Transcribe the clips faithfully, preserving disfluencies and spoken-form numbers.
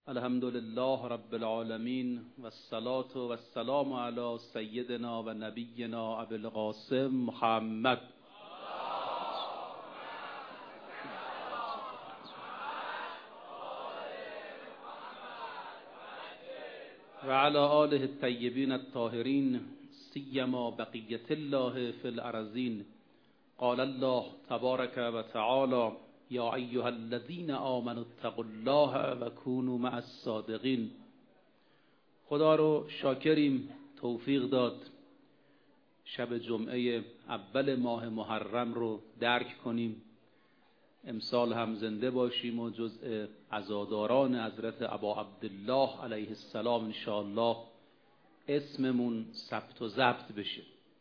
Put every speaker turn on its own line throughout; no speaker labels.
الحمد لله رب العالمين والصلاة والسلام على سيدنا و نبینا ابی القاسم محمد و علی آله الطیبین الطاهرین سیما بقیة الله فی الارضین. قال الله تبارک و تعالی یا ایها الذین آمنوا اتقوا الله و کونوا مع الصادقین. خدا رو شاکریم توفیق داد شب جمعه اول ماه محرم رو درک کنیم، امسال هم زنده باشیم و جزء عزاداران حضرت ابا عبدالله علیه السلام انشاءالله اسممون ثبت و ضبط بشه.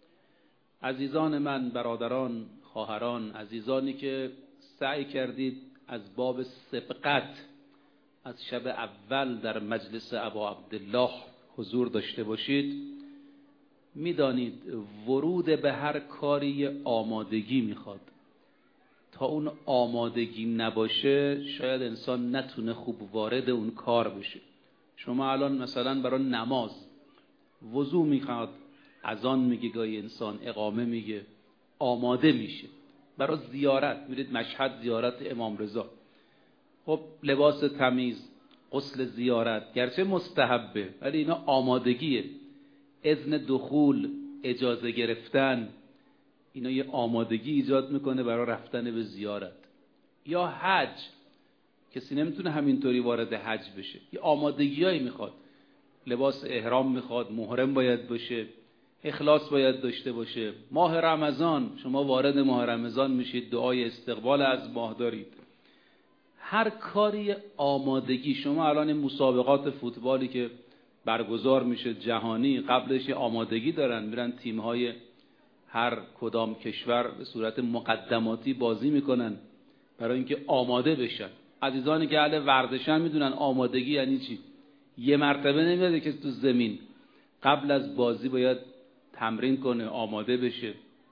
عزیزان من، برادران، خواهران، عزیزانی که سعی کردید از باب سبقت از شب اول در مجلس ابا عبدالله حضور داشته باشید، میدانید ورود به هر کاری آمادگی میخواد. تا اون آمادگی نباشه شاید انسان نتونه خوب وارد اون کار بشه. شما الان مثلا برای نماز وضو میخواد، اذان میگه، گاهی انسان اقامه میگه، آماده میشه. برای زیارت میرید مشهد، زیارت امام رضا، خب لباس تمیز، غسل زیارت گرچه مستحبه ولی اینا آمادگیه. اذن دخول، اجازه گرفتن، اینا یه آمادگی ایجاد میکنه برای رفتن به زیارت. یا حج، کسی نمیتونه همینطوری وارد حج بشه، یه آمادگیایی میخواد. لباس احرام میخواد، محرم باید باشه، اخلاص باید داشته باشه. ماه رمضان، شما وارد ماه رمضان میشید، دعای استقبال از ماه دارید. هر کاری آمادگی. شما الان این مسابقات فوتبالی که برگزار میشه جهانی، قبلش آمادگی دارن، میرن تیم‌های هر کدام کشور به صورت مقدماتی بازی میکنن برای اینکه آماده بشن. عزیزانی که اهل ورزشن میدونن آمادگی یعنی چی. یه مرتبه نمیاد که تو زمین، قبل از بازی باید تمرین کنه، آماده بشه.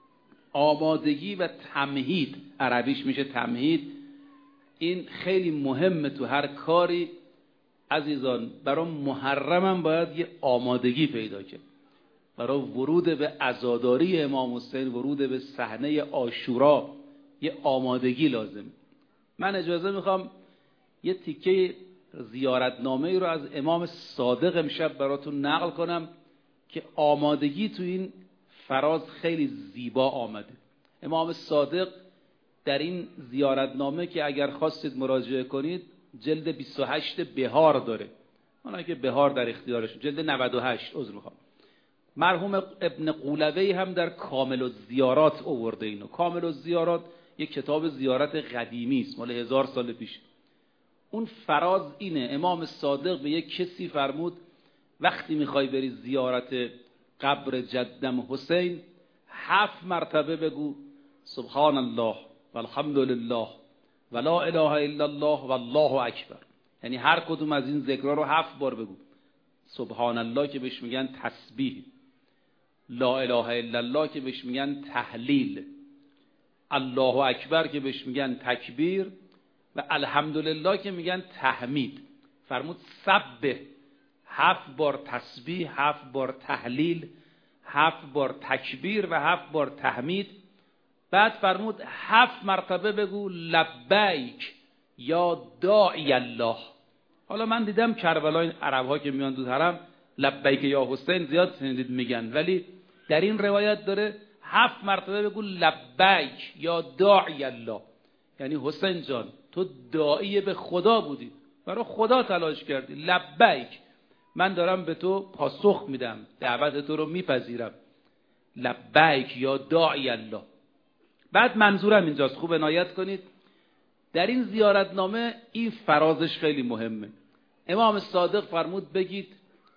آمادگی و تمهید، عربیش میشه تمهید. این خیلی مهمه تو هر کاری. عزیزان برای محرم هم باید یه آمادگی پیدا کرد. برای ورود به عزاداری امام حسین، ورود به صحنه عاشورا یه آمادگی لازم. من اجازه میخوام یه تیکه زیارتنامه رو از امام صادق امشب براتون نقل کنم که آمادگی تو این فراز خیلی زیبا آمده. امام صادق در این زیارتنامه که اگر خواستید مراجعه کنید، جلد بیست و هشت بهار داره. اونایی که بهار در اختیارشون، جلد نود و هشت عذر میخوام. مرحوم ابن قولوی هم در کامل الزیارات آورده اینو. کامل الزیارات یک کتاب زیارت قدیمی است، مال هزار سال پیش. اون فراز اینه، امام صادق به یک کسی فرمود وقتی میخوای بری زیارت قبر جدم حسین، هفت مرتبه بگو سبحان الله و الحمد لله و لا اله الا الله و الله اکبر. یعنی هر کدوم از این ذکرها رو هفت بار بگو. سبحان الله که بهش میگن تسبیح، لا اله الا الله که بهش میگن تهلیل، الله اکبر که بهش میگن تکبیر و الحمدلله که میگن تحمید. فرمود سبح، هفت بار تسبیح، هفت بار تهلیل، هفت بار تکبیر و هفت بار تحمید. بعد فرمود هفت مرتبه بگو لبیک یا داعی الله. حالا من دیدم کربلا این عرب ها که میان دو حرم لبیک یا حسین زیاد شنیدید میگن، ولی در این روایت داره هفت مرتبه بگو لبیک یا داعی الله. یعنی حسین جان تو داعی به خدا بودی، برای خدا تلاش کردی. لبیک، من دارم به تو پاسخ میدم، دعوت تو رو میپذیرم. لبیک یا داعی الله. بعد منظورم اینجاست، خوب عنایت کنید. در این زیارتنامه این فرازش خیلی مهمه. امام صادق فرمود بگید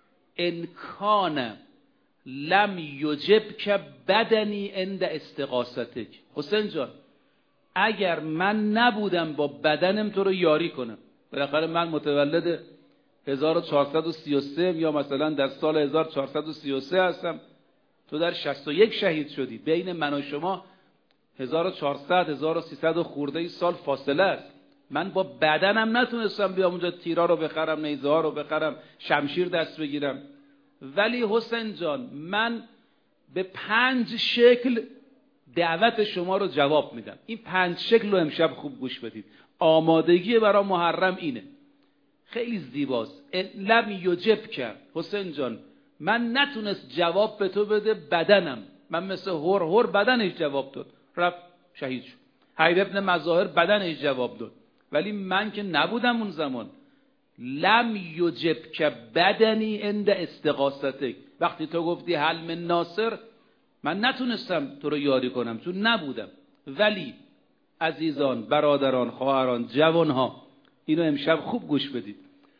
انکان لم یجب که بدنی عند استغاثتک. حسین جان اگر من نبودم با بدنم تو رو یاری کنم، بالاخره من متولد هزار و چهارصد و سی و سه یا مثلا در سال هزار و چهارصد و سی و سه هستم، تو در شصت و یک شهید شدی، بین من و شما هزار و چهارصد هزار و سیصد و خورده ای سال فاصله است. من با بدنم نتونستم بیام اونجا تیرا رو بخرم، نیزه ها رو بخرم، شمشیر دست بگیرم، ولی حسین جان من به پنج شکل دعوت شما رو جواب میدم. این پنج شکل رو امشب خوب گوش بدید. آمادگی برای محرم اینه. خیلی زیباست. لم یجب کرد حسین جان، من نتونست جواب به تو بده بدنم، من مثل هور هور بدنش جواب داد، رفت شهید شد. حبیب ابن مظاهر بدنش جواب داد، ولی من که نبودم اون زمان. لم یجب که بدنی عند استغاثتک، وقتی تو گفتی هل من ناصر من نتونستم تو رو یاری کنم چون نبودم. ولی عزیزان، برادران، خواهران، جوانها، اینو امشب خوب گوش بدید.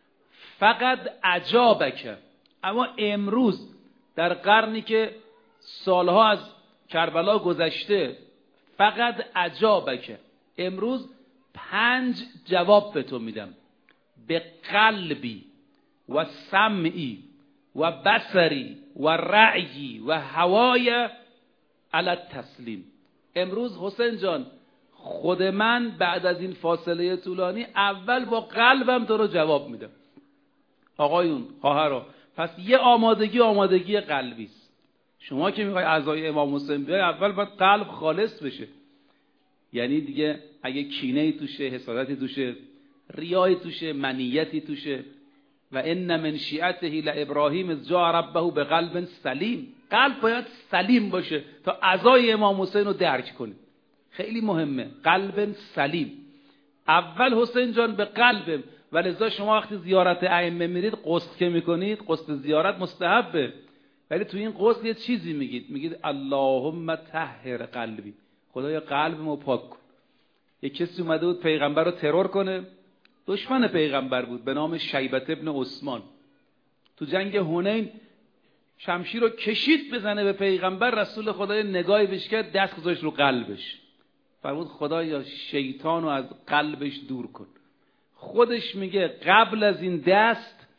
فقط عجابک، اما امروز در قرنی که سالها از کربلا گذشته، فقط عجابک، امروز پنج جواب به تو میدم. به قلبی و سمعی و بصری و رعی و هوای علی التسلیم. امروز حسین جان، خود من بعد از این فاصله طولانی اول با قلبم تو رو جواب میدم. آقایون، خواهرها، پس یه آمادگی آمادگی قلبی است. شما که میخوای اعضای امام حسین بیای، اول باید قلب خالص بشه. یعنی دیگه اگه کینه‌ای توشه، حسادتی توشه، ریایی توشه، منیتی توشه، و ان من شیعته لابراهیم اذ جاء ربه بقلب سلیم. قلب باید سلیم باشه تا اعضای امام حسین رو درک کنه. خیلی مهمه قلب سلیم. اول حسین جان به قلبم. ولذا شما وقتی زیارت ائمه میرید، غسل که میکنید، غسل زیارت مستحبه، ولی تو این غسل یه چیزی میگید، میگید اللهم طهر قلبی، خدایا قلبمو پاک کن. یک کسی اومده بود پیغمبر رو ترور کنه، دشمن پیغمبر بود به نام شیبت ابن عثمان. تو جنگ حنین شمشیر رو کشید بزنه به پیغمبر، رسول خدای نگاهی بهش کرد، دست گذاشت رو قلبش، فرمود خدایا شیطان رو از قلبش دور کن. خودش میگه قبل از این دست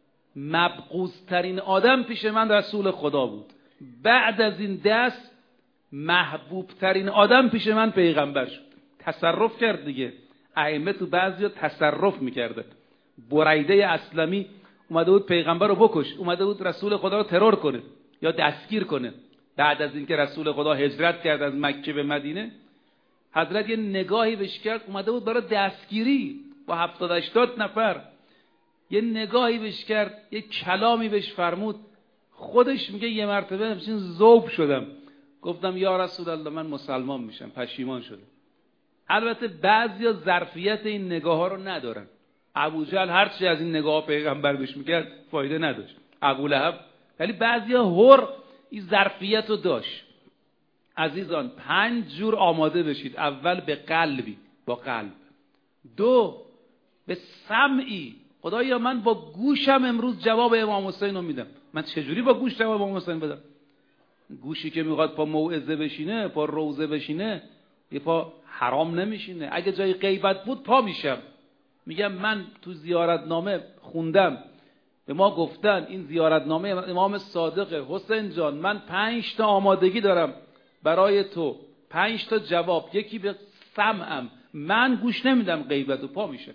مبغوض ترین آدم پیش من رسول خدا بود، بعد از این دست محبوب ترین آدم پیش من پیغمبر شد. تصرف کرد دیگه. ائمه تو بعضیا تصرف میکرده. بریده اسلمی اومده بود پیغمبر رو بکش، اومده بود رسول خدا رو ترور کنه یا دستگیر کنه. بعد از اینکه رسول خدا هجرت کرد از مکه به مدینه، حضرت یه نگاهی بهش کرد، اومده بود برای دستگیری با هفتاد هشتاد نفر، یه نگاهی بهش کرد، یه کلامی بهش فرمود. خودش میگه یه مرتبه همچین ذوب شدم، گفتم یا رسول الله من مسلمان میشم، پشیمان شدم. البته بعضیا ظرفیت این نگاه ها رو ندارن. ابوجهل هرچی از این نگاه ها پیغمبر بهش میکرد فایده نداشت، ابولهب، ولی بعضیا هر این ظرفیت رو داشت. عزیزان، پنج جور آماده بشید. اول به قلبی، با قلب. دو، به سمعی، خدایا من با گوشم امروز جواب امام حسین رو میدم. من چجوری با گوش جواب امام حسین بدم؟ گوشی که میخواد پا موعظه بشینه، پا روزه بشینه، یه پا حرام نمیشینه. اگه جای غیبت بود پا میشم، میگم من تو زیارتنامه خوندم، به ما گفتن این زیارتنامه امام صادق، حسین جان من پنج تا آمادگی دارم برای تو، پنج تا جواب، یکی به سمعم، من گوش نمیدم غیبت، و پا میشه.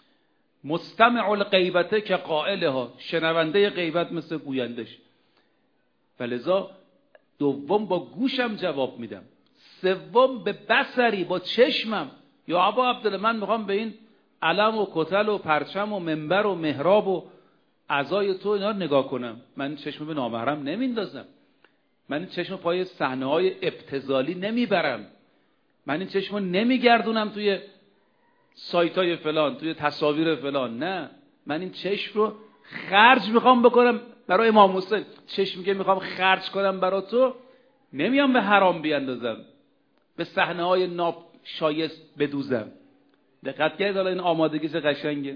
مستمع الغیبته که قائلها، شنونده غیبت مثل گویندش. ولذا دوم با گوشم جواب میدم. سوم به بصری، با چشمم. یا ابا عبدالله من میخوام به این علم و کتل و پرچم و منبر و محراب و اعضای تو اینا رو نگاه کنم، من چشم به نامحرم نمیندازم، من این چشم پای صحنه های ابتذالی نمیبرم، من این چشم رو نمیگردونم توی سایت های فلان، توی تصاویر فلان. نه، من این چشم رو خرج میخوام بکنم برای امام حسین. چشمی که میخوام خرج کنم برای تو، نمیام به حرام بیاندازم، به صحنه های ناشایست بدوزم. دقت کردید حالا این آمادگیش قشنگه.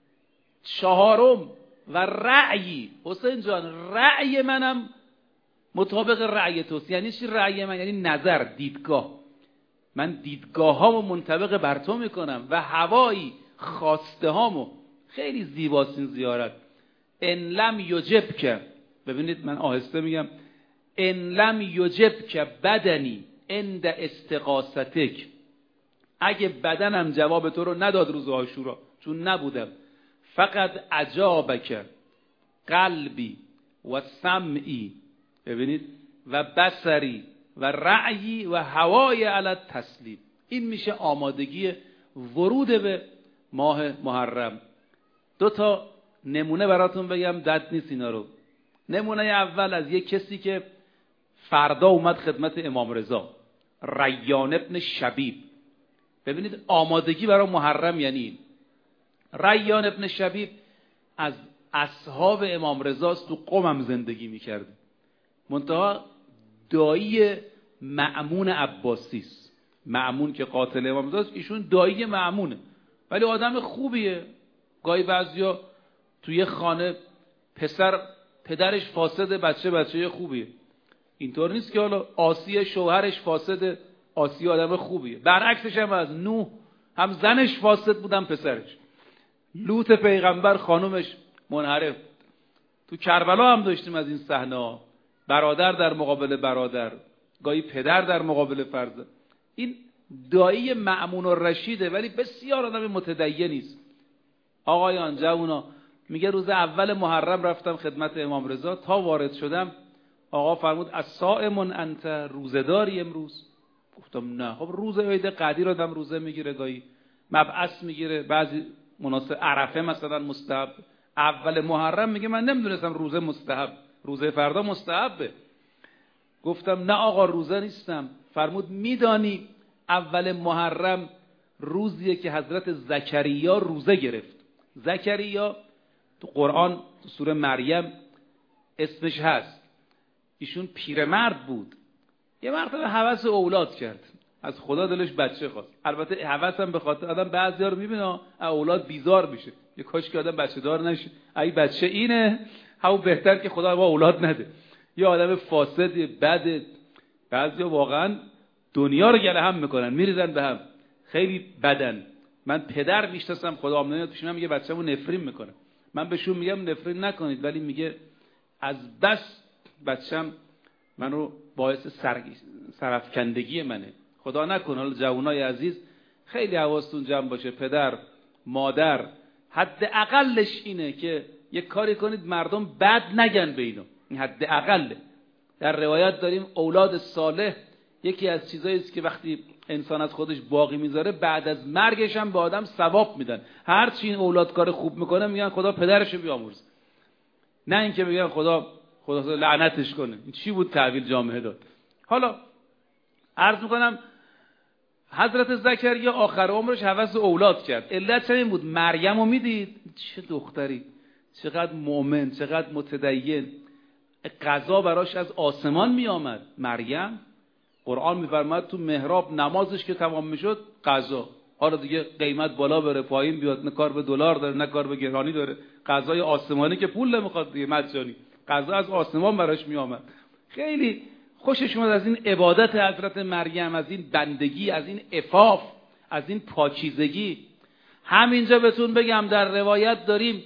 چهارم و رأیی. حسین جان رأی منم مطابق رأی توست. یعنی چی رأی من؟ یعنی نظر، دیدگاه. من دیدگاه هامو منطبق بر تو میکنم و هوایی، خواسته هامو. خیلی زیباست این زیارت. ان لم یجب که، ببینید من آهسته میگم، ان لم یجب که بدنی عند استغاثتک، اگه بدنم جواب تو رو نداد روز عاشورا چون نبودم، فقط اجابک قلبی و سمعی، ببینید، و بصری و رأیی و هوای علی تسلیم. این میشه آمادگی ورود به ماه محرم. دو تا نمونه براتون بگم، دد نیست اینا رو. نمونه اول از یک کسی که فردا اومد خدمت امام رضا، ریان ابن شبیب. ببینید آمادگی برای محرم یعنی این. ریان ابن شبیب از اصحاب امام رضاست، تو قم زندگی میکرد، منتها دایی مأمون عباسی است. مأمون که قاتل امام رضاست، ایشون دایی مأمونه، ولی آدم خوبیه. گاهی بعضیا توی خانه پسر پدرش فاسده، بچه بچه خوبیه. اینطور نیست که حالا آسیه شوهرش فاسده، آسیه آدم خوبیه. برعکسش هم از نوح، هم زنش فاسد بودن پسرش. لوط پیغمبر خانومش منحرف. تو کربلا هم داشتیم از این صحنه، برادر در مقابل برادر، گاهی پدر در مقابل فرزند. این دایی مأمون الرشیده، ولی بسیار آدم متدینی است. آقایان جوونا، میگه روز اول محرم رفتم خدمت امام رضا، تا وارد شدم آقا فرمود الصائم انت، روزداری امروز؟ گفتم نه. خب روز عید قدیر آدم روزه میگیره، گاهی مبعث میگیره، بعضی مناسب عرفه مثلا مستحب. اول محرم میگه من نمیدونستم روزه مستحب، روزه فردا مستحبه. گفتم نه آقا روزه نیستم. فرمود میدانی اول محرم روزیه که حضرت زکریا روزه گرفت. زکریا تو قرآن تو سوره مریم اسمش هست. ایشون پیرمرد بود، یه مرتبه هوس اولاد کرد، از خدا دلش بچه خواست. البته هوس هم به خاطر آدم بعضیا رو میبینه اولاد بیزار میشه، یه کاش که آدم بچه دار نشه، ای بچه اینه همون بهتر که خدا ما اولاد نده. یه آدم فاسد بد، بعضیا واقعا دنیا رو گله هم میکنن، میریزن به هم، خیلی بدن. من پدر میشناسم خدا نمیاد پیش من میگه بچه‌مو نفرین میکنه، من بهشون میگم نفرین نکنید، ولی میگه از بس بچه‌م منو باعث سر... سرفکندگی منه. خدا نکنه. حالا جوانای عزیز خیلی حواستون جمع باشه، پدر مادر حد اقلش اینه که یک کاری کنید مردم بد نگن به اینو، این حد اقله. در روایت داریم اولاد صالح یکی از چیزایی است که وقتی انسان از خودش باقی میذاره بعد از مرگش هم به آدم ثواب میدن. هر چی این اولاد کار خوب میکنه میگن خدا پدرشو بیامرزه، نه اینکه بگن خدا خدا لعنتش کنه. این چی بود تعبیر جامعه داد. حالا عرض میکنم حضرت زکریا آخر عمرش هوس اولاد کرد. علت چه این بود؟ مریم رو میدید چه دختری، چقدر مؤمن، چقدر متدین، قضا براش از آسمان میآمد. مریم قرآن میفرماد تو محراب نمازش که تمام میشد قضا، حالا دیگه قیمت بالا بره پایین بیاد، نه کار به دلار داره نه کار به گرانی داره، قضای آسمانی که پول نمیخواد دیگه، مجانی قضا از آسمان براش میآمد. خیلی خوشش اومد از این عبادت حضرت مریم، از این بندگی، از این عفاف، از این پاکیزگی. همینجا بهتون بگم در روایت داریم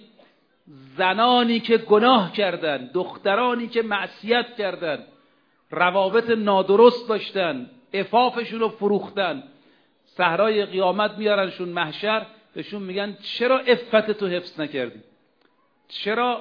زنانی که گناه کردن، دخترانی که معصیت کردن، روابط نادرست داشتن، عفافشون رو فروختن، صحرای قیامت میارنشون محشر، بهشون میگن چرا عفت تو حفظ نکردی؟ چرا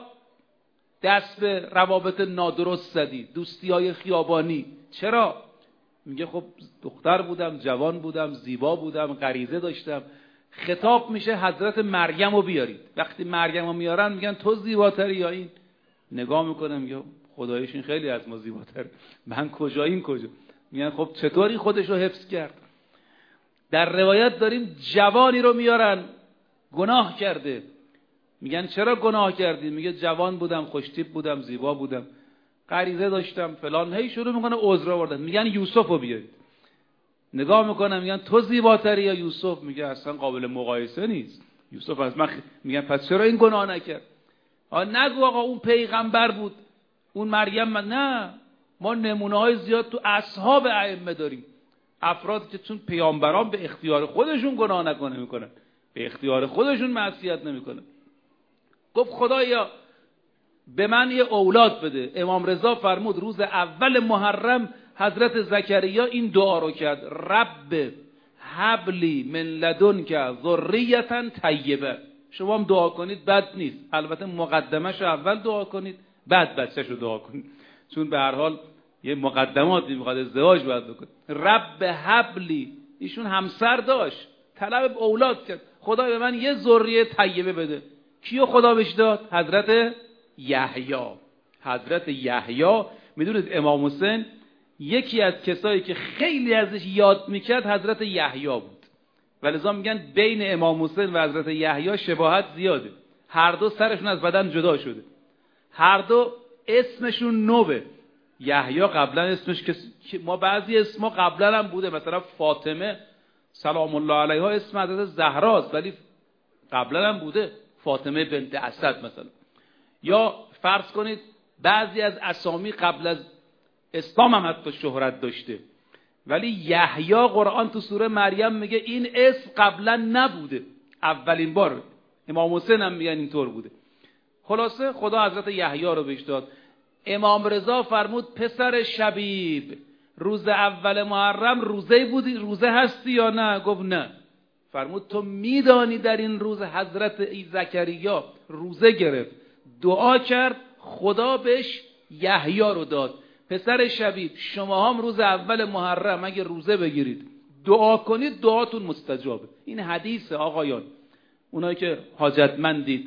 دست به روابط نادرست زدی؟ دوستی های خیابانی چرا؟ میگه خب دختر بودم، جوان بودم، زیبا بودم، غریزه داشتم. خطاب میشه حضرت مریم رو بیارید. وقتی مریم رو میارن میگن تو زیباتری یا این؟ نگاه میکنه میگه خدایش این خیلی از ما زیباتر، من کجا این کجا؟ میگن خب چطوری خودش رو حفظ کرد؟ در روایت داریم جوانی رو میارن گناه کرده، میگن چرا گناه کردی؟ میگه جوان بودم، خوشتیپ بودم، زیبا بودم، غریزه داشتم فلان. هی شروع میکنه عذر آوردن. میگن یوسف رو بیارید. نگاه میکنن میگن تو زیباتری یا یوسف؟ میگه اصلا قابل مقایسه نیست، یوسف از من. میگن پس چرا این گناه نکرد؟ آ نگو آقا اون پیغمبر بود، اون مریم من. نه، ما نمونه های زیاد تو اصحاب ائمه داریم، افرادی که چون پیامبران به اختیار خودشون گناه نکنه میکنن، به اختیار خودشون معصیت نمیکنن. گفت خدایا به من یه اولاد بده. امام رضا فرمود روز اول محرم حضرت زکریا این دعا رو کرد: رب هبلی من لدنک ذریة طیبه. شما هم دعا کنید بد نیست، البته مقدمه‌شو اول دعا کنید بعد بچه‌شو دعا کنید، چون به هر حال یه مقدماتی میخواد، ازدواج باید بکنید. رب هبلی، ایشون همسر داشت، طلب اولاد کرد، خدا به من یه ذریه طیبه بده. کیو خدا بهش داد؟ حضرت یحیی. حضرت یحیی، میدونید امام حسین یکی از کسایی که خیلی ازش یاد میکرد حضرت یحیی بود، ولذا میگن بین امام حسین و حضرت یحیی شباهت زیاده. هر دو سرشون از بدن جدا شده، هر دو اسمشون نوه. یحیی قبلا اسمش که ما بعضی اسما قبلا هم بوده، مثلا فاطمه سلام الله علیها اسم حضرت زهراست، ولی قبلا هم بوده، فاطمه بنت اسد مثلا. یا فرض کنید بعضی از اسامی قبل از اسلام هم حتی شهرت داشته، ولی یحیی قرآن تو سوره مریم میگه این اسم قبلا نبوده، اولین بار. امام حسین هم میگن اینطور بوده. خلاصه خدا حضرت یحیی رو بهش داد. امام رضا فرمود پسر شبیب، روز اول محرم روزه بودی، روزه هستی یا نه؟ گفت نه. فرمود تو میدانی در این روز حضرت زکریا روزه گرفت، دعا کرد، خدا بهش یحیی رو داد. پسر شبیب، شما هم روز اول محرم اگه روزه بگیرید دعا کنید دعاتون مستجابه. این حدیث آقایان، اونایی که حاجتمندید،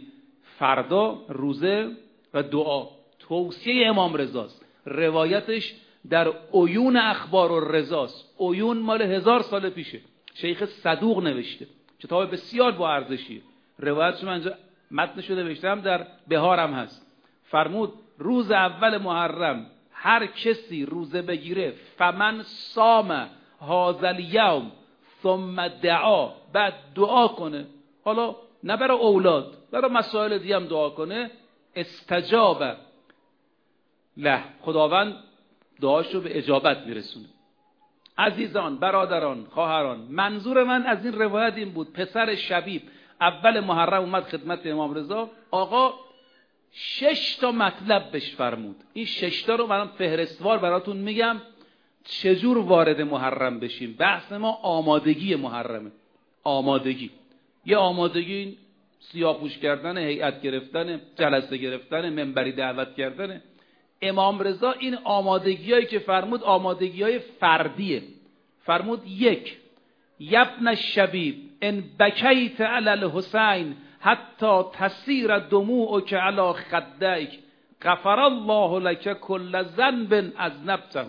فردا روزه و دعا توصیه امام رضاست، روایتش در عیون اخبار الرضاست. عیون مال هزار سال پیشه، شیخ صدوق نوشته، کتاب بسیار با ارزشیه. روایتش من اینجا متنشو نوشتم، در بهارم هست. فرمود روز اول محرم هر کسی روزه بگیره، فمن صام هذا الیوم ثم دعا، بعد دعا کنه، حالا نه برای اولاد، برای مسائل دیگه هم دعا کنه، استجاب له، خداوند دعاشو به اجابت میرسونه. عزیزان، برادران، خواهران، منظور من از این روایت این بود، پسر شبیب اول محرم اومد خدمت امام رضا، آقا شش تا مطلب بهش فرمود. این شش تا رو من فهرستوار براتون میگم چجور وارد محرم بشیم. بحث ما آمادگی محرمه. آمادگی، یه آمادگی سیاه‌پوش کردن، هیئت گرفتن، جلسه گرفتن، منبری دعوت کردن. امام رضا این آمادگیایی که فرمود آمادگیای فردیه. فرمود یک، یبن الشبیب ان بکیت علی الحسین حتی تسیر دموعک علی خدیک غفر الله لک کل ذنب اذنبته.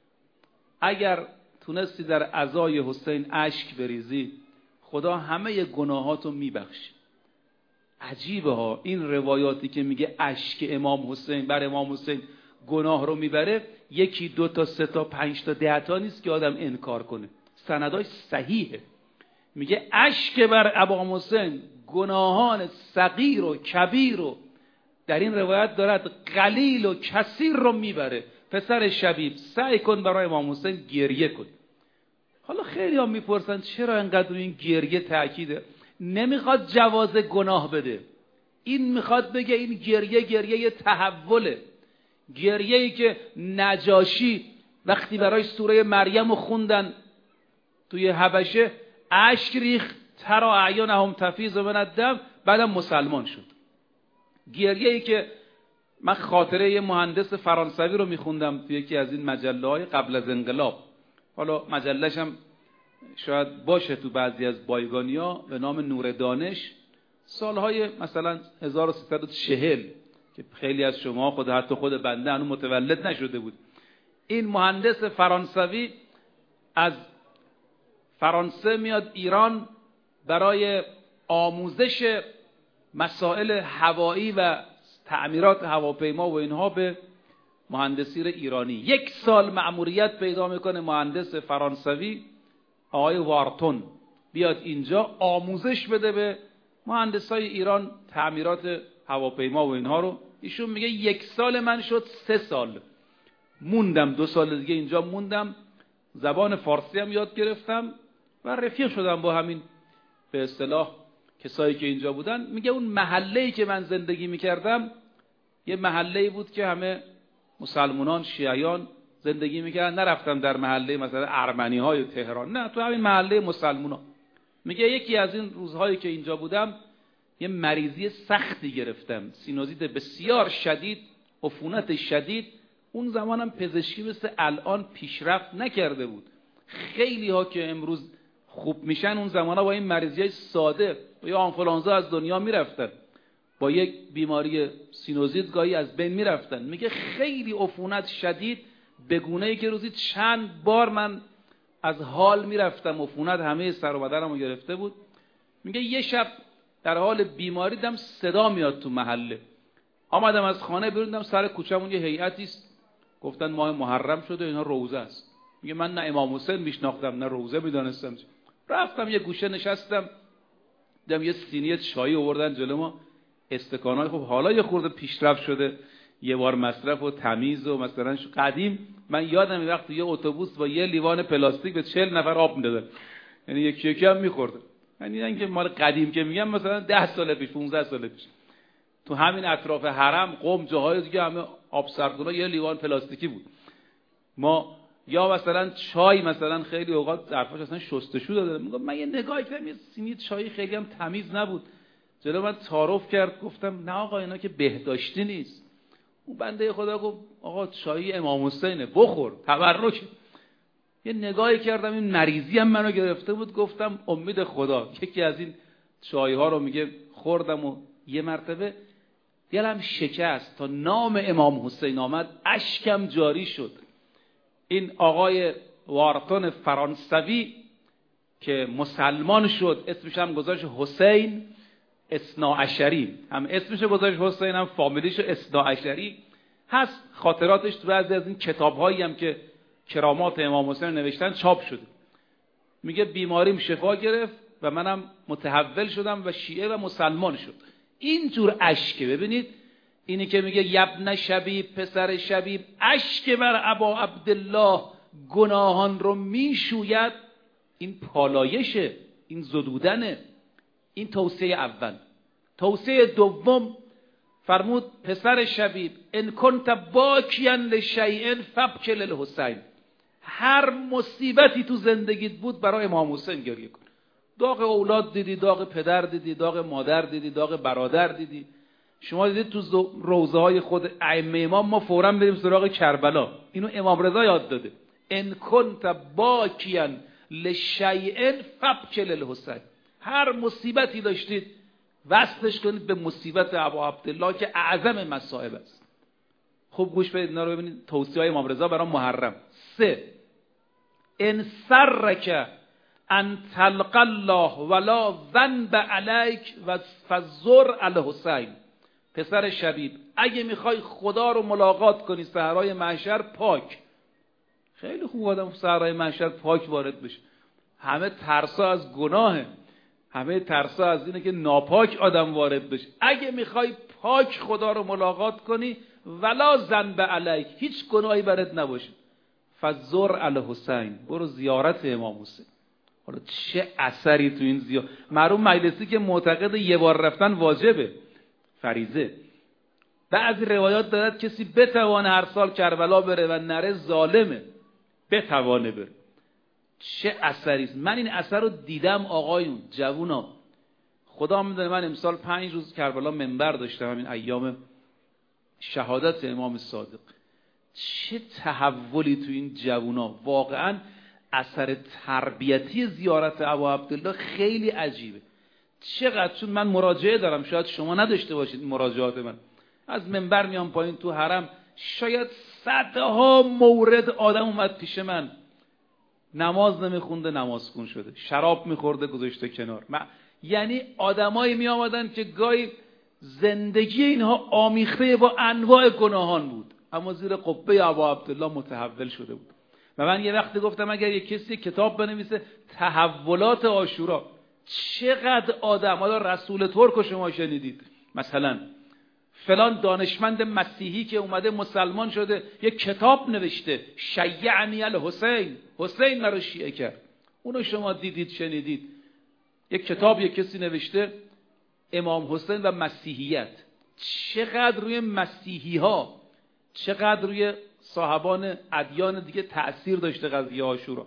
اگر تونستی در عزای حسین اشک بریزی، خدا همه گناهاتو میبخشه. عجیبه ها این روایاتی که میگه اشک امام حسین بر امام حسین گناه رو میبره، یکی دو تا سه تا پنج تا ده تا نیست که آدم انکار کنه، سنداش صحیحه. میگه اشک بر امام حسین گناهان صغیر و کبیر رو در این روایت دارد قلیل و کثیر رو میبره. پسر شبیب سعی کن برای امام حسین گریه کن. حالا خیلی هم میپرسن چرا انقدر این گریه تأکیده؟ نمیخواد جواز گناه بده، این میخواد بگه این گریه گریه تحوله. گریه‌ای که نجاشی وقتی برای سوره مریم خوندن توی حبشه اشک ریخت، ترا اعینهم تفیض من الدم، بعدم مسلمان شد. گریه‌ای که من خاطره یه مهندس فرانسوی رو میخوندم توی یکی از این مجله‌های قبل از انقلاب، حالا مجله‌ش هم شاید باشه تو بعضی از بایگانی‌ها، به نام نور دانش، سالهای مثلا هزار و سیصد و چهل که خیلی از شما خود حتی خود بنده هنوز متولد نشده بود. این مهندس فرانسوی از فرانسه میاد ایران برای آموزش مسائل هوایی و تعمیرات هواپیما و اینها به مهندسی ایرانی. یک سال مأموریت پیدا میکنه مهندس فرانسوی آقای وارتون بیاد اینجا آموزش بده به مهندسای ایران تعمیرات هواپیما و اینها رو. ایشون میگه یک سال من شد سه سال موندم، دو سال دیگه اینجا موندم، زبان فارسی هم یاد گرفتم و رفیق شدم با همین به اصطلاح کسایی که اینجا بودن. میگه اون محله‌ای که من زندگی میکردم یه محله‌ای بود که همه مسلمانان، شیعیان، زندگی میکردن، نرفتم در محله مثلا ارمنی های تهران، نه تو همین محله مسلمونا. میگه یکی از این روزهایی که اینجا بودم یه مریضی سختی گرفتم، سینوزیت بسیار شدید، عفونت شدید. اون زمانم پزشکی مثل الان پیشرفت نکرده بود. خیلی ها که امروز خوب میشن اون زمانا با این مریضیای ساده یا آنفولانزا از دنیا میرفتن، با یک بیماری سینوزیت گاهی از بین میرفتن. میگه خیلی عفونت شدید به گونه‌ای که روزی چند بار من از حال میرفتم، عفونت همه سر و بدنمو گرفته بود. میگه یه شب در حال بیماری دیدم صدا میاد تو محله، آمدم از خانه بیرون، دیدم سر کوچه‌مون یه هیئتی است، گفتن ماه محرم شده اینا روزه است. میگه من نه امام حسین میشناختم نه روزه میدونستم. رفتم یه گوشه نشستم، دیدم یه سینی چای آوردن جلو ما، استکانای، خب حالا یه خورده پیشرفت شده، یه بار مصرف و تمیز و مثلا قدیم من یادم یه وقت یه اتوبوس با یه لیوان پلاستیک به چهل نفر آب میدادن، یعنی یکی یکی هم میخوردن. یعنی اینکه مال قدیم که میگم مثلا ده سال پیش پانزده سال پیش تو همین اطراف حرم قم جاهای دیگه همه آب سردونا یه لیوان پلاستیکی بود. ما یا مثلا چای مثلا خیلی اوقات ظرفاش اصلا شستشو داده. میگم من یه نگاهی کردم یه سینی چای خیلی هم تمیز نبود، جلو من تعارف کرد، گفتم نه آقا اینا که بهداشتی نیست. اون بنده خدا گفت آقا چای امام حسینه بخور تبرک. یه نگاهی کردم این مریضی هم منو گرفته بود، گفتم امید خدا. یکی از این چای ها رو میگه خوردم و یه مرتبه دلم شکست تا نام امام حسین آمد اشکم جاری شد. این آقای وارتون فرانسوی که مسلمان شد اسمش هم گذاشت حسین اثناعشری، هم اسمش گذاشت حسین هم فامیلیش اثناعشری هست. خاطراتش تو بعضی از این کتاب‌هایی هم که کرامات امام حسین نوشتن چاپ شده. میگه بیماریم شفا گرفت و منم متحول شدم و شیعه و مسلمان شد. اینجور اشکه. ببینید اینی که میگه یبن شبیب، پسر شبیب، اشک بر ابا عبدالله گناهان رو میشوید، این پالایشه، این زدودنه. این توصیه اول. توصیه دوم فرمود پسر شبیب ان کنت باکیا لشیء فابکی للحسین، هر مصیبتی تو زندگیت بود برای امام حسین گریه کن. داغ اولاد دیدی، داغ پدر دیدی، داغ مادر دیدی، داغ برادر دیدی. شما دیدید تو روزه های خود ائمه امام ما فوراً بریم سراغ کربلا. اینو امام رضا یاد داده. ان کنت باکیا لشیء فابکی للحسین، هر مصیبتی داشتید وصلش کنید به مصیبت ابا عبدالله که اعظم مصائب است. خوب گوش بدید اینا رو ببینید. توصیه امام رضا برای محرم. سه، ان سرک ان تلقى الله ولا ذنب علیک و فزر الحسین. پسر شبیب اگه میخوای خدا رو ملاقات کنی صحرای محشر پاک، خیلی خوب آدم صحرای محشر پاک وارد بشه. همه ترسا از گناهه، همه ترسا از اینه که ناپاک آدم وارد بشه. اگه میخوای پاک خدا رو ملاقات کنی ولا ذنب علیک، هیچ گناهی برات نباشه، فزر الحسین، برو زیارت امام حسین. حالا چه اثری تو این زیارت؟ معلوم مجلسی که معتقد یه بار رفتن واجبه، فریضه. بعضی روایات دارد کسی بتوانه هر سال کربلا بره و نره ظالمه، بتوانه بره. چه اثری است. من این اثر رو دیدم آقایون، جوونا. خدا میدونه من امسال پنج روز کربلا منبر داشتم، همین ایام شهادت امام صادق. چه تحولی تو این جوونا. واقعا اثر تربیتی زیارت ابا عبدالله خیلی عجیبه. چقدر، چون من مراجعه دارم، شاید شما نداشته باشید مراجعات من. از منبر میام پایین تو حرم، شاید صدها مورد آدم اومد پیش من، نماز نمیخونده نماز خون شده، شراب میخورده گذاشته کنار. من... یعنی آدمایی می آمدن که گاهی زندگی اینها آمیخته با انواع گناهان بود، اما زیر قبه ابا عبدالله متحول شده بود. و من یه وقت گفتم اگر یک کسی کتاب بنویسه تحولات عاشورا، چقدر آدم، حالا رسول ترک رو شما شنیدید، مثلا فلان دانشمند مسیحی که اومده مسلمان شده یک کتاب نوشته شیعنی الحسین، حسین مرا شیعه کرد. اونو شما دیدید شنیدید. یک کتاب یک کسی نوشته امام حسین و مسیحیت. چقدر روی مسیحی ها، چقدر روی صاحبان ادیان دیگه تأثیر داشته قضیه عاشورا،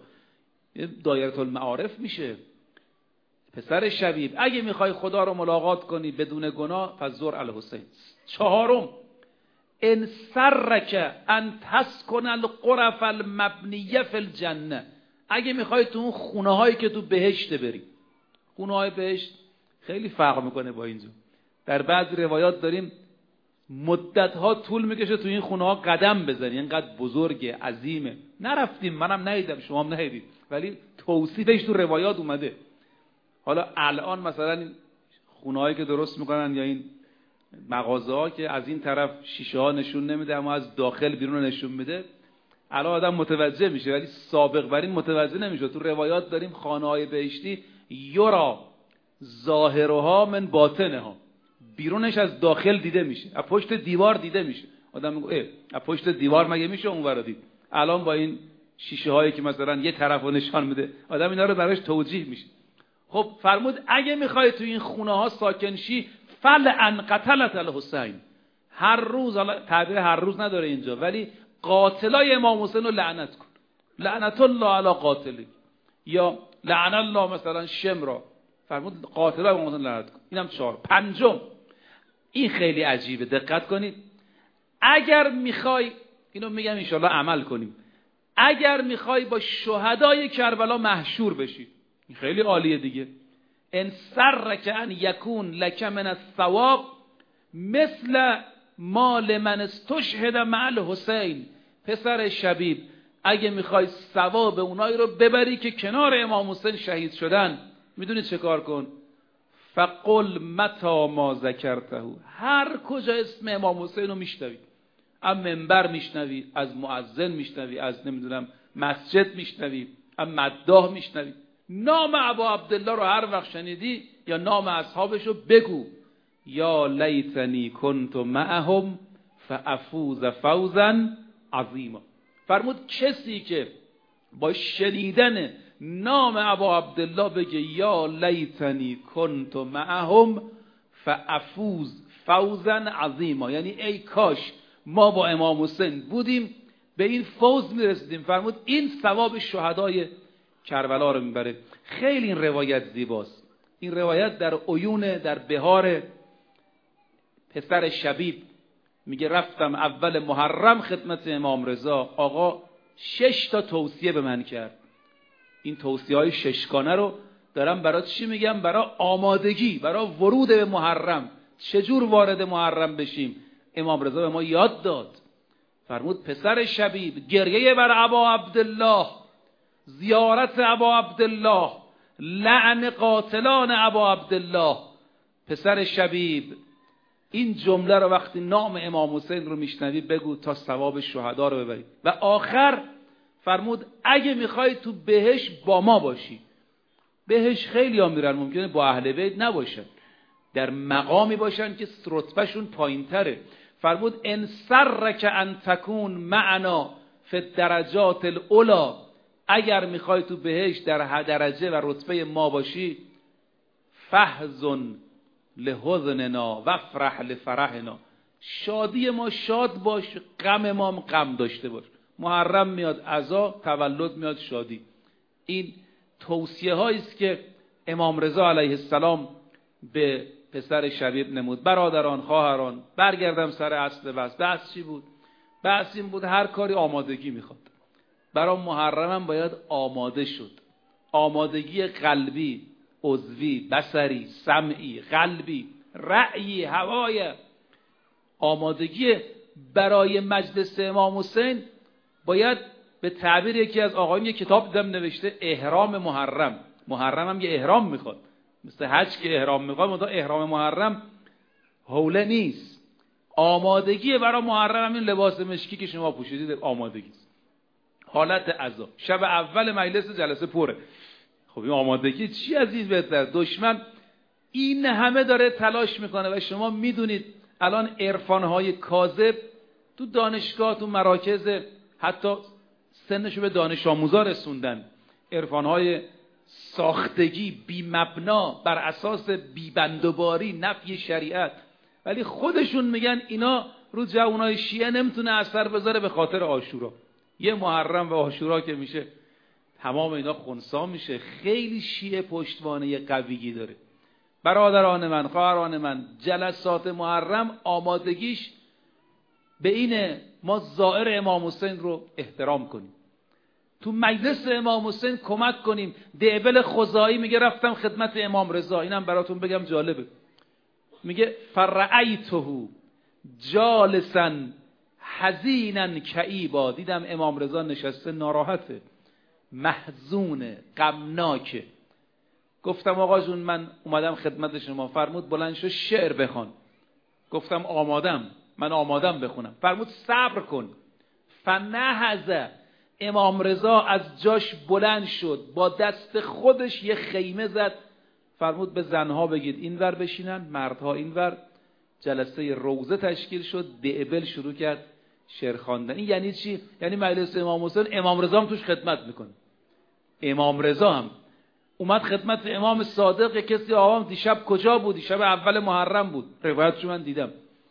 دایره المعارف میشه. پسر شبیب اگه میخوای خدا رو ملاقات کنی بدون گناه فزور الحسین. چهارم ان سرک ان تسکن الغرف المبنیه فی الجنه، اگه میخوای تو اون خونه هایی که تو بهشت بری، خونه های بهشت خیلی فرق میکنه با اینجا. در بعض روایات داریم مدت ها طول میکشه تو این خونه ها قدم بزنی، اینقدر بزرگه، عظیمه. نرفتیم، منم ندیدم، شما هم ندیدید، ولی توصیفش تو روایات اومده. حالا الان مثلا این خونه هایی که درست میکنن یا این مغازه ها که از این طرف شیشه ها نشون نمیده اما از داخل بیرون نشون میده، الان آدم متوجه میشه، ولی سابق بر این متوجه نمیشه. تو روایات داریم خانه های بهشتی یرا ظاهرها من باطنها، بیرونش از داخل دیده میشه، از پشت دیوار دیده میشه. آدم میگه اه از پشت دیوار مگه میشه اونور دید؟ الان با این شیشه هایی که مثلا یه طرفو نشان میده، آدم اینا رو براش توجیه میشه. خب فرمود اگه میخوای تو این خونه ها ساکن شی فلعن قتلت الحسین، هر روز، حالا تعبیر هر روز نداره اینجا، ولی قاتلای امام حسین رو لعنت کن، لعنت الله علی قاتلی، یا لعن الله مثلا شمرا، فرمود قاتلای امام حسین لعنت کن. اینم چهار. پنجم، این خیلی عجیبه، دقت کنید. اگر میخوای، اینو میگم انشالله عمل کنیم، اگر میخوای با شهدای کربلا محشور بشی، این خیلی عالیه دیگه. ان سرک ان یکون لک من الثواب مثل مال من استشهد مع الحسین. پسر شبیب اگه میخوای ثواب اونایی رو ببری که کنار امام حسین شهید شدن، میدونید چه کار کن؟ فقل متا ما ذکرته، هر کجا اسم امام حسین رو میشنوی، از منبر میشنوی، از مؤذن میشنوی، از نمیدونم مسجد میشنوی، از مداح میشنوی، نام ابا عبدالله رو هر وقت شنیدی یا نام اصحابش رو بگو، یا لیتنی کنت معهم فافوز فوزا عظیما. فرمود کسی که با شنیدن نام ابا عبدالله بگه یا لیتنی کنت معهم فافوز فوزا عظیما، یعنی ای کاش ما با امام حسین بودیم به این فوز میرسیدیم. فرمود این ثواب شهدای کربلا رو میبره. خیلی این روایت زیباست. این روایت در عیون، در بهار پسر شبیب میگه رفتم اول محرم خدمت امام رضا، آقا شش تا توصیه به من کرد. این توصیه های ششگانه رو دارم برای چی میگم؟ برای آمادگی، برای ورود به محرم، چجور وارد محرم بشیم. امام رضا به ما یاد داد. فرمود پسر شبیب گریه بر ابا عبدالله، زیارت ابا عبدالله، لعن قاتلان ابا عبدالله. پسر شبیب این جمله رو وقتی نام امام حسین رو میشنوی بگو تا ثواب شهدا رو ببری. و آخر فرمود اگه میخوای تو بهش با ما باشی، بهش خیلی ها میرن ممکنه با اهل بیت نباشن، در مقامی باشن که رتبهشون پایین تره. فرمود ان سرک ان تکون معنا فی الدرجات الاولی، اگر میخوای تو بهش در درجه و رتبه ما باشی، فحزن لحزننا وفرح لفرحنا، شادی ما شاد باش، غم ما غم داشته باش. محرم میاد عزا، تولد میاد شادی. این توصیه هایی است که امام رضا علیه السلام به پسر شبیب نمود. برادران، خواهران، برگردم سر اصل بحث. بحث چی بود؟ بحث این بود هر کاری آمادگی میخواد. برای محرم هم باید آماده شد. آمادگی قلبی، عضوی، بصری، سمعی، قلبی، رأیی، هوای. آمادگی برای مجلس امام حسین باید به تعبیر یکی از آقایون یک کتاب دیدم نوشته احرام محرم. محرم هم یه احرام میخواد، مثل حج که احرام میخواد، منتها احرام محرم حوله نیست. آمادگی برای محرم هم این لباس مشکی که شما پوشیدید آمادگی است. حالت عزا، شب اول مجلس جلسه پره. خب این آمادگی چی عزیز بهتر؟ دشمن این همه داره تلاش میکنه و شما میدونید الان عرفانهای کاذب تو دانشگاه، تو مراکز، حتی سنشو به دانش آموزا رسوندن. عرفانهای ساختگی، بی مبنا، بر اساس بی بندوباری، نفی شریعت، ولی خودشون میگن اینا رو جوانای شیعه نمیتونه اثر بذاره به خاطر عاشورا. یه محرم و عاشورا که میشه تمام اینا خنثی میشه. خیلی شیعه پشتوانه قویی داره. برادران من، خواهران من، جلسات محرم آمادگیش به اینه ما زائر امام حسین رو احترام کنیم، تو مجلس امام حسین کمک کنیم. دعبل خزاعی میگه رفتم خدمت امام رضا، اینم براتون بگم جالبه، میگه فرعیته جالسا حزینا کئیبا، دیدم امام رضا نشسته ناراحته، محزونه، غمناکه. گفتم آقا جون من اومدم خدمت شما. فرمود بلند شو شعر بخوان. گفتم آمادم، من آمادم بخونم. فرمود صبر کن. فنهض، امام رضا از جاش بلند شد، با دست خودش یه خیمه زد. فرمود به زنها بگید اینور بشینن، مردها اینور. جلسه روزه تشکیل شد، دعبل شروع کرد شعر خواندن. این یعنی چی؟ یعنی مجلس امام حسین امام رضا هم توش خدمت میکنه. امام رضا هم اومد خدمت امام صادق. کسی آقام دیشب کجا بود؟ دیشب اول محرم بود. روایتشو من دیدم.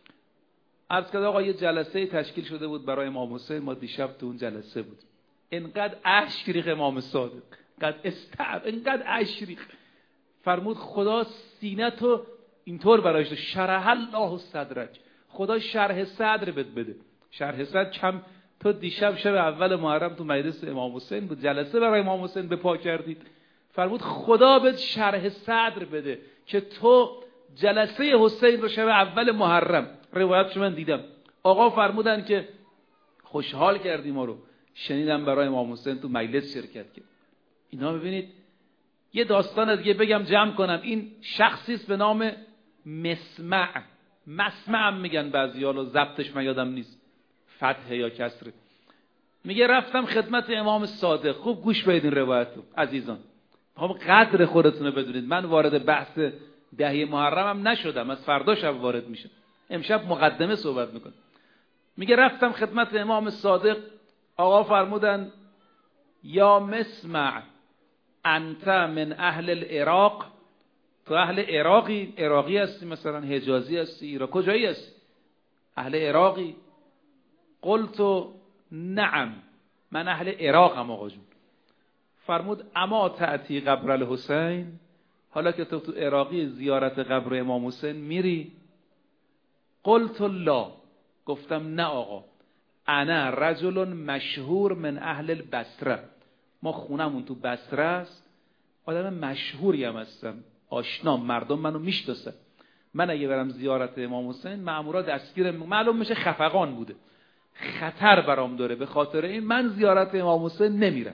عرض کرد آقا یه جلسه تشکیل شده بود برای امام حسین، ما دیشب تو اون جلسه بود. اینقدر اشک ریخت امام صادق، اینقدر استعب، اینقدر اشک ریخت. فرمود خدا سینه‌تو اینطور برایش داد، شرح الله صدرک، خدا شرح صدر بد بده. شرح صدر کم، تو دیشب شب اول محرم تو مجلس امام حسین بود، جلسه برای امام حسین به پا کردید. فرمود خدا بهت شرح صدر بده که تو جلسه حسین رو شب اول محرم. روایتش من دیدم. آقا فرمودن که خوشحال کردیم ما رو، شنیدم برای امام حسین تو مجلس شرکت کرد. اینا ببینید یه داستان دیگه بگم جمع کنم. این شخصی است به نام مسمع، مسمع هم میگن بعضیا، رو ضبطش من یادم نیست فتح یا کسر. میگه رفتم خدمت امام صادق. خوب گوش بدید این روایتو عزیزان، هم قدر خودتون رو بدونید. من وارد بحث دهی محرم هم نشدم، از فردا شب وارد میشم، امشب مقدمه صحبت میکنم. میگه رفتم خدمت امام صادق. آقا فرمودن یا مسمع انت من اهل العراق، تو اهل عراقی؟ عراقی هستی مثلا، حجازی هستی، ایران کجایی هستی؟ اهل عراقی؟ قلت نعم من اهل عراقم آقا جون. فرمود اما تأتی قبر الحسین، حالا که تو تو عراقی زیارت قبر امام حسین میری؟ قلت لا، گفتم نه آقا، انا رجل مشهور من اهل البصره، ما خونمون تو بصره است، آدم مشهوری هم هستم، آشنا، مردم منو میشناسن. من اگه برم زیارت امام حسین مأمورا دستگیر، معلوم میشه خفقان بوده، خطر برام داره، به خاطر این من زیارت امام حسین نمیرم.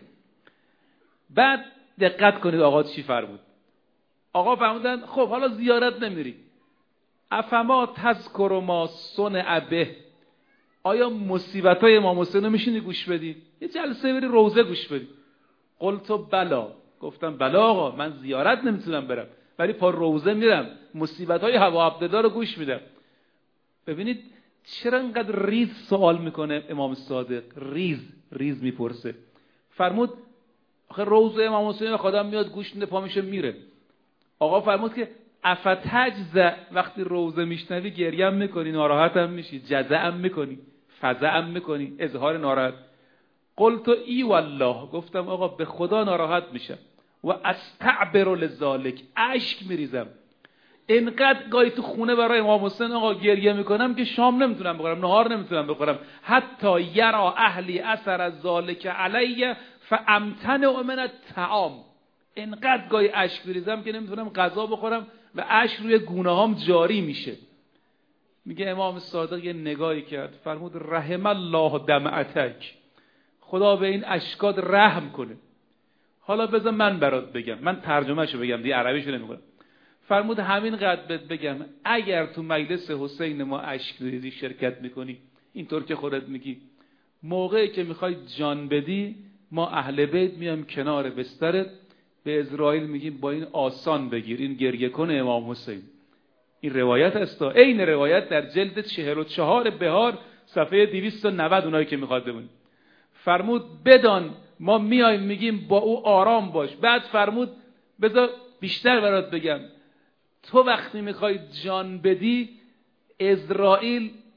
بعد دقت کنید آقا چی فرمود. آقا فرمودن خب حالا زیارت نمیری، افما تذکر ما صنع به، آیا مصیبت‌های امام حسین رو میشینی گوش بدی؟ یه جلسه بری روزه گوش بدی. قلت بلا، گفتم بلا آقا، من زیارت نمیتونم برم ولی پا روزه میرم، مصیبت‌های هوا عبدالله رو گوش میدم. ببینید چرا اینقدر ریز سوال میکنه امام صادق، ریز ریز میپرسه. فرمود آخه روزه امام حسین خودم میاد گوش میده پا میشه میره. آقا فرمود که افتجز، وقتی روزه میشنوی گریه هم میکنی، ناراحت هم میشی، جزع هم میکنی، فزع هم میکنی، اظهار ناراحت. قلت ای والله، گفتم آقا به خدا ناراحت میشم، و استعبر لذالک، اشک میریزم. اینقدر گاهی تو خونه برای امام حسین آقا گریه میکنم که شام نمیتونم بخورم، نهار نمیتونم بخورم، حتی یرا اهلی اثر از ذالک علی فامتنع من الطعام. اینقدر گاهی اشک میریزم که نمیتونم غذا بخورم و اشک روی گونه‌هام جاری میشه. میگه امام صادق یه نگاهی کرد، فرمود رحم الله دمعتک، خدا به این اشکات رحم کنه. حالا بذار من برات بگم، من ترجمهشو بگم دیگه عربیشو نمیگم. فرمود همین قد بهت بگم، اگر تو مجلس حسین ما اشک ریزی شرکت میکنی، اینطور که خودت میگی، موقعی که میخوای جان بدی ما اهل بیت میام کنار بسترت، به اسرائیل میگیم با این آسان بگیر، این گریه کنه امام حسین. این روایت است، این روایت در جلد چهل و چهار بهار صفحه دویست و نود اونایی که میخواد ببینید. فرمود بدان ما میایم میگیم با او آرام باش. بعد فرمود بذار بیشتر برات بگم، تو وقتی میخوای جان بدی اسرائیل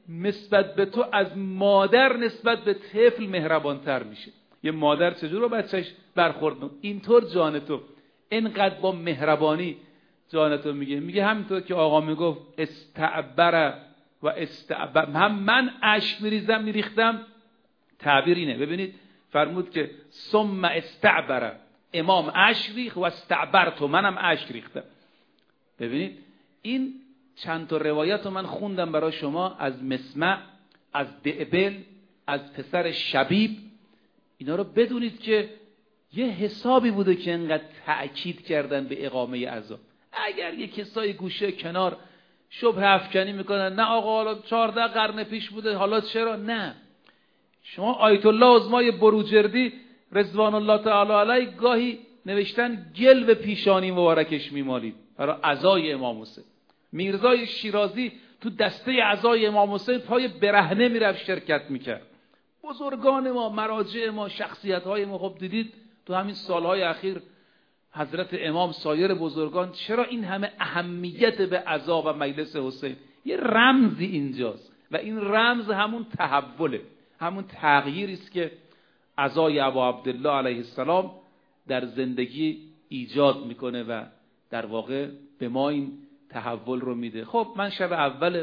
نسبت به تو از مادر نسبت به طفل مهربانتر میشه. یه مادر چجور با بچهش برخورد میکنه، اینطور جان تو اینقدر با مهربانی جان تو میگه. میگه همینطور که آقا میگفت استعبر و استعبر، هم من اشک میریزم میریختم، تعبیر اینه. ببینید فرمود که ثم استعبر، امام اشک ریخت و استعبرت، منم اشک ریختم. ببینید این چند تا روایت رو من خوندم برای شما از مسمع، از دعبل، از پسر شبیب. اینا رو بدونید که یه حسابی بوده که انقدر تأکید کردن به اقامه عزا. اگر یه کسای گوشه کنار شبه افکنی میکنن، نه آقا حالا چهارده قرن پیش بوده حالا چرا، نه. شما آیت الله عظمای بروجردی رضوان الله تعالی علیه گاهی نوشتن گل به پیشانی مبارکش میمالید برای عزای امام حسین. میرزای شیرازی تو دسته عزای امام حسین پای برهنه میرفت شرکت میکرد. بزرگان ما، مراجع ما، شخصیت های ما، خب دیدید تو همین سالهای اخیر حضرت امام، سایر بزرگان، چرا این همه اهمیت به عزا و مجلس حسین؟ یه رمزی اینجاست و این رمز همون تحوله، همون تغییری است که عزای ابا عبدالله علیه السلام در زندگی ایجاد میکنه و در واقع به ما این تحول رو میده. خب من شب اول،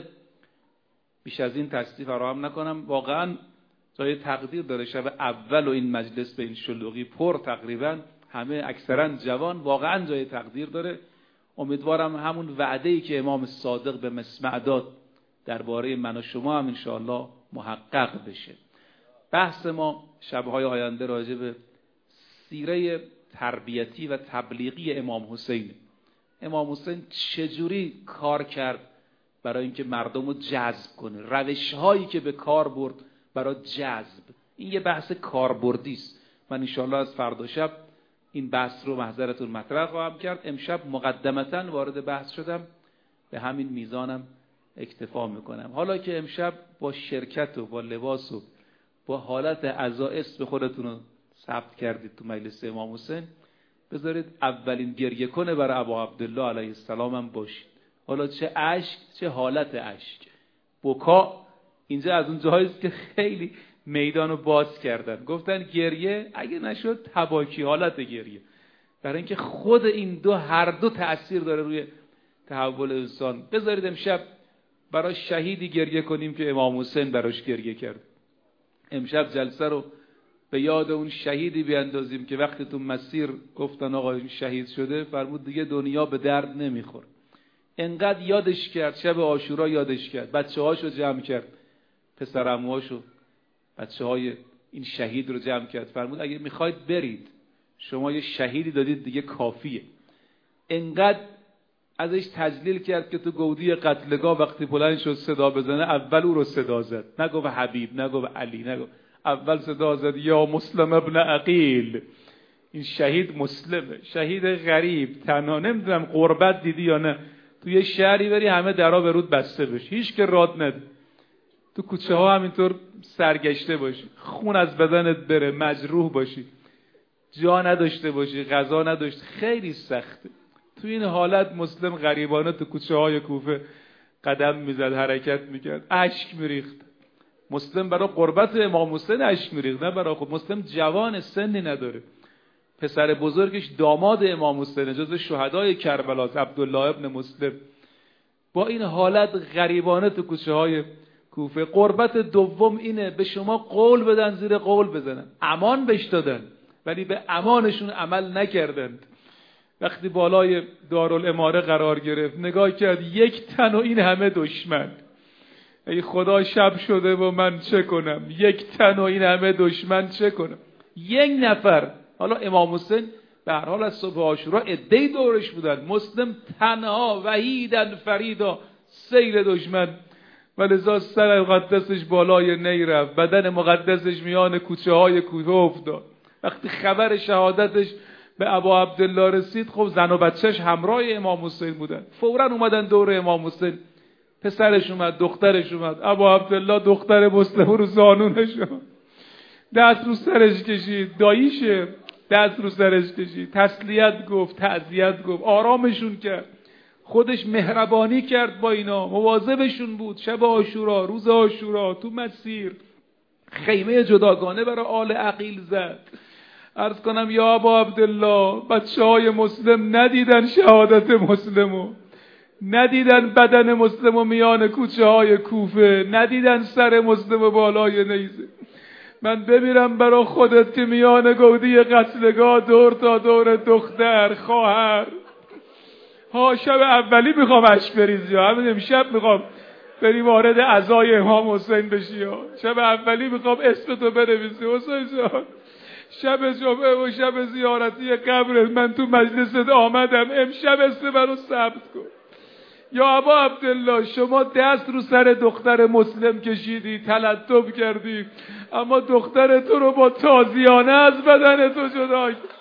بیش از این تصدیق فراهم نکنم، واقعا جای تقدیر داره. شب اول و این مجلس به این شلوغی پر، تقریبا همه اکثرا جوان، واقعا جای تقدیر داره. امیدوارم همون وعده‌ای که امام صادق به مسمع داد درباره من و شما هم انشاءالله محقق بشه. بحث ما شب‌های آینده راجع به سیره تربیتی و تبلیغی امام حسین. امام حسین چجوری کار کرد برای اینکه مردم رو جذب کنه، روش‌هایی که به کار برد برای جذب. این یه بحث کاربردی است. من انشاءالله از فردا شب این بحث رو محضرتون مطرح خواهم کرد. امشب مقدمتاً وارد بحث شدم، به همین میزانم اکتفا میکنم. حالا که امشب با شرکت و با لباس و با حالت عزا اسم خودتون رو ثبت کردید تو مجلس امام حسین، بذارید اولین گریه کنه برای ابا عبدالله علیه السلام هم باشید. حالا چه اشک، چه حالت اشک، بکا. اینجا از اون جاهایی است که خیلی میدان رو باز کردن، گفتن گریه اگه نشد تباکی، حالت گریه، برای اینکه خود این دو هر دو تأثیر داره روی تحول انسان. بذارید امشب برای شهیدی گریه کنیم که امام حسین براش گریه کرد. امشب جلسه رو به یاد اون شهیدی بیاندازیم که وقتی تو مسیر گفتن آقا این شهید شده، فرمود دیگه دنیا به درد نمیخور. انقدر یادش کرد، شب عاشورا یادش کرد، بچه‌هاشو جمع کرد، پسرعموهاشو، بچه‌های این شهید رو جمع کرد. فرمود اگه میخواید برید، شما یه شهیدی دادید دیگه کافیه. انقدر ازش تجلیل کرد که تو گودی قتلگاه وقتی بلند شد صدا بزنه، اول او رو صدا زد، نگفت حبیب، نگفت علی، نگفت، اول صدا زد یا مسلم ابن عقیل. این شهید مسلمه، شهید غریب، تنها. نمیدونم قربت دیدی یا نه، تو یه شهری بری همه درا به رود بسته بشه، هیچ که راد نده، تو کوچه ها همینطور سرگشته باشی، خون از بدنت بره، مجروح باشی، جا نداشته باشی، غذا نداشت، خیلی سخته. تو این حالت مسلم غریبانه تو کوچه های کوفه قدم میزد، حرکت میکرد، اشک میریخت. مسلم برای قربت امام حسین اشک میریخت، نه برای خود. مسلم جوان، سنی نداره، پسر بزرگش داماد امام حسین، جزو شهدای کربلاست، عبدالله ابن مسلم. با این حالت غریبانه تو کوچه های کوفه. قربت دوم اینه به شما قول بدن، زیر قول بزنن. امان بهش دادن ولی به امانشون عمل نکردند. وقتی بالای دارالاماره قرار گرفت، نگاه کرد یک تن و این همه دشمن. ای خدا شب شده و من چه کنم؟ یک تن و این همه دشمن چه کنم؟ یک نفر. حالا امام حسین به هر حال از صبح عاشورا عده‌ای دورش بودن، مسلم تنها، وحیدن فریدا، سیل دشمن. ولذا سر مقدسش بالای نی رفت، بدن مقدسش میان کوچه های کوفه افتاد. وقتی خبر شهادتش به ابا عبدالله رسید، خب زن و بچهش همراه امام حسین بودن، فوراً اومدن دور امام حسین. پسرش اومد، دخترش اومد، ابا عبدالله دختر مسلم رو زانونش دست رو سرش کشید، داییشه، دست رو سرش کشید، تسلیت گفت، تعزیت گفت، آرامشون کرد. خودش مهربانی کرد با اینا، مواظبشون بود. شب عاشورا، روز عاشورا تو مسیر خیمه جداگانه برای آل عقیل زد. عرض کنم یا ابا عبدالله، بچه های مسلم ندیدن شهادت مسلمو، ندیدن بدن مسلمو میان کوچه های کوفه، ندیدن سر مسلمو بالای نیزه. من بمیرم برا خودت که میان گودی قتلگاه دور تا دور دختر خواهر ها. شب اولی میخوام اش بریز، یا همین امشب میخوام بری وارد عزای امام حسین بشی، یا شب اولی میخوام اسمتو بنویسی حسین جان. شب جمعه و شب زیارتی قبرت من تو مجلست آمدم، امشب اسم منو ثبت کن. یا ابا عبدالله، شما دست رو سر دختر مسلم کشیدی، تلطف کردی، اما دختر تو رو با تازیانه از بدن تو جدا